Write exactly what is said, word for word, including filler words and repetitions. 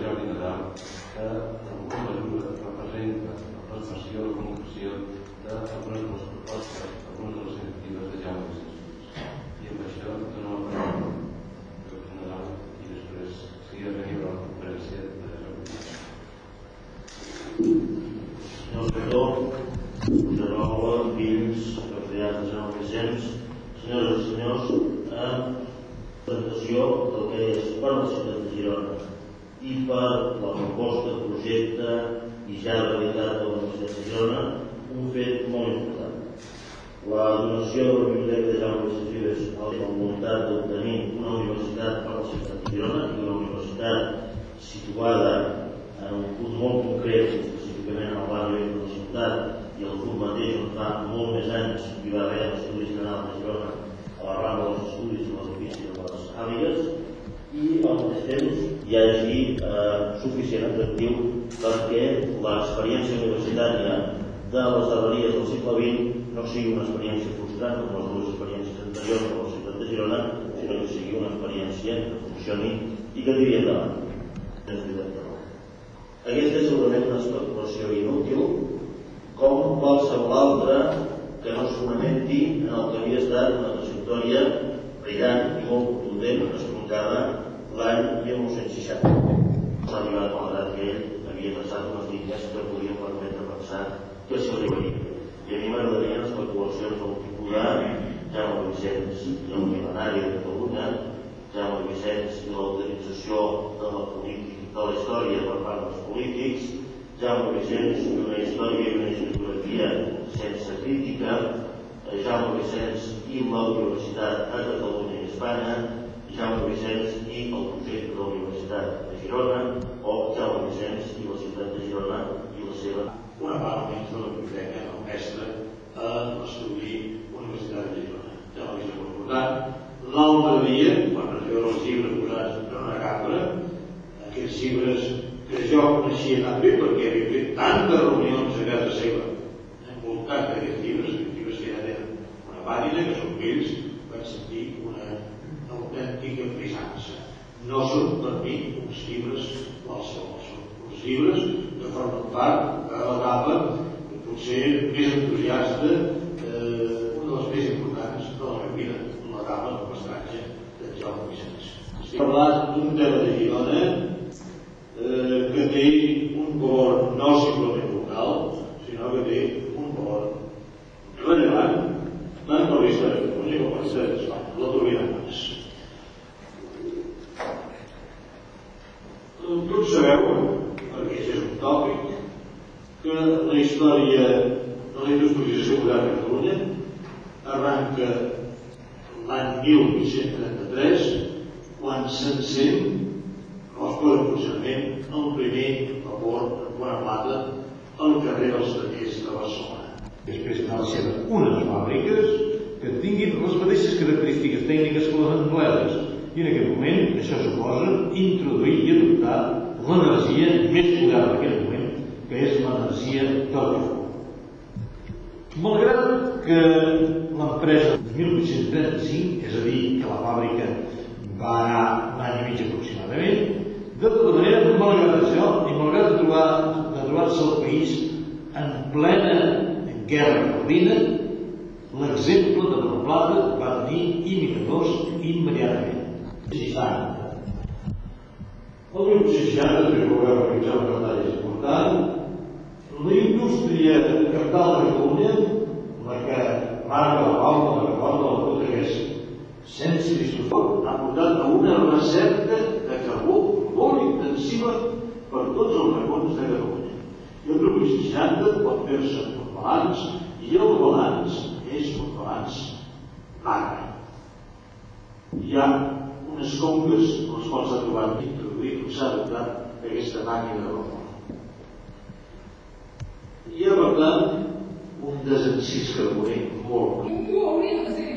Jordi Nadal, que en alguna mesura representa la plasmació, la comunicació d'algunes de les propostes, algunes de les iniciatives de Jaume Vicens. I amb això dono la paraula a Jordi Nadal i després seguirà venint la conferència de reunió. Senyor Rector, de nou, fills, representants de Jaume Vicens, senyores i senyors, a presentació del que és per la ciutat de Girona i per la proposta, projecte i ja realitat de la Universitat de Girona, un fet molt important. La donació de la Biblioteca de Jaume Vicens Vives a la voluntat d'obtenir una universitat per la ciutat de Girona i una universitat situada en un punt molt concret, específicament en el barri de la ciutat, i el punt mateix on fa molt més anys hi va haver l'Estudi General de Girona a la rambla dels estudis i l'edifici de les Àligues, i al mateix temps hi hagi eh, suficient atractiu perquè l'experiència universitària de les darreries del segle vint no sigui una experiència frustrant com les dues experiències anteriors de la ciutat de Girona, sinó que sigui una experiència que funcioni i que tiri endavant. Aquesta és segurament una especulació inútil, com qualsevol altra que no es fonamenti en el que havia estat una trajectòria brillant i molt contundent estroncada l'any mil nou-cents seixanta. S'ha arribat malgrat que ell havia traçat unes línies que podien permetre pensar que s'hi arribaria. I a mi m'agradarien especulacions del tipus de Jaume Vicens i el mil·lenari de Catalunya, Jaume Vicens i la utilització de la política, de la història per part dels polítics, Jaume Vicens i una història i una historiografia sense crítica, Jaume Vicens i la Universitat a Catalunya i Espanya, Jaume Vicens i el projecte de la Universitat de Girona, o Jaume Vicens i la ciutat de Girona i la seva... Una part menys de la biblioteca del mestre a l'estudi Universitat de Girona. Ja ho és molt important. L'altre dia, quan es veuen els llibres posats en una cambra, aquests llibres que jo coneixia tan bé perquè havia fet tantes reunions a casa seva, envoltat d'aquests llibres, aquests llibres que ja tenen una pàgina, que són vells, vaig sentir una autèntica frisança. No són per mi uns llibres qualsevol, són uns llibres que formen part de l'etapa potser més entusiasta, una de les més importants de la meva vida, l'etapa del mestratge de Jaume Vicens. Estic parlant d'un tema de Girona que té un valor no simplement local, sinó que té un valor rellevant tant per la història de Catalunya com per la història d'Espanya. La trobarem abans. Tots sabeu, perquè això és un tòpic, que la història de la industrialització moderna de Catalunya arranca l'any mil vuit-cents trenta-tres, quan s'encén o es posa en funcionament el primer vapor de bona plata al carrer dels Tallers de Barcelona. Després n'ha de ser unes fàbriques que tinguin les mateixes característiques tècniques que les empleades, i en aquest moment això suposa introduir i adoptar l'energia més moderna d'aquest moment, que és l'energia del carbó. Malgrat que l'empresa de mil vuit-cents trenta-cinc, és a dir, que la fàbrica va anar un any i mig aproximadament, de tota manera, malgrat això, i malgrat de trobar-se el país en plena guerra caldina, l'exemple de la plata va tenir imitadors immediatament. seixanta. El mil vuit-cents seixanta, després ho vau realitzar una batalla important, la indústria capital de Catalunya, la que marca la pauta, la que porta la ruta que és sense discussió, ha portat a una recerca de carbó molt intensiva per tots els racons de Catalunya. I el mil vuit-cents seixanta pot fer-se un balanç, i el balanç és un balanç magre. Hi ha unes conques en les quals s'ha trobat introduir com s'ha adoptat aquesta màquina de vapor. Hi ha, per tant, un desencís carboner molt.